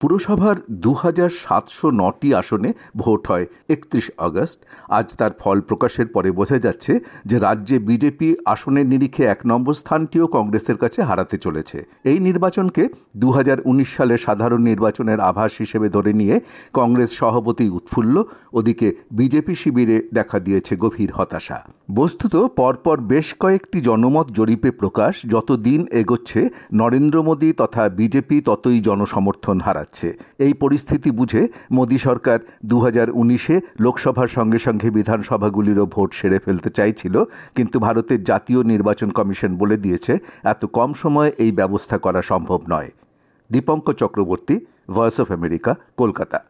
পুরসভার ২,৭০৯টি আসনে ভোট হয় ৩১ আগস্ট। আজ তার ফল প্রকাশের পরে বোঝা যাচ্ছে যে রাজ্যে বিজেপি আসনের নিরিখে ১ নম্বর স্থানটিও কংগ্রেসের কাছে হারাতে চলেছে। এই নির্বাচনকে ২০১৯ সালের সাধারণ নির্বাচনের আভাস হিসেবে ধরে নিয়ে কংগ্রেস সভাপতি উৎফুল্ল, ওদিকে বিজেপি শিবিরে দেখা দিয়েছে গভীর হতাশা। বস্তুত পরপর বেশ কয়েকটি জনমত জরিপে প্রকাশ, যত দিন এগোচ্ছে নরেন্দ্র মোদী তথা বিজেপি ততই জনসমর্থন হারাচ্ছে। এই পরিস্থিতি বুঝে মোদী সরকার ২০১৯-এ লোকসভার সঙ্গে সঙ্গে বিধানসভাগুলিরও ভোট সেরে ফেলতে চাইছিল, কিন্তু ভারতের জাতীয় নির্বাচন কমিশন বলে দিয়েছে এত কম সময়ে এই ব্যবস্থা করা সম্ভব নয়। Dipankar Chakraborty, voice of America, Kolkata.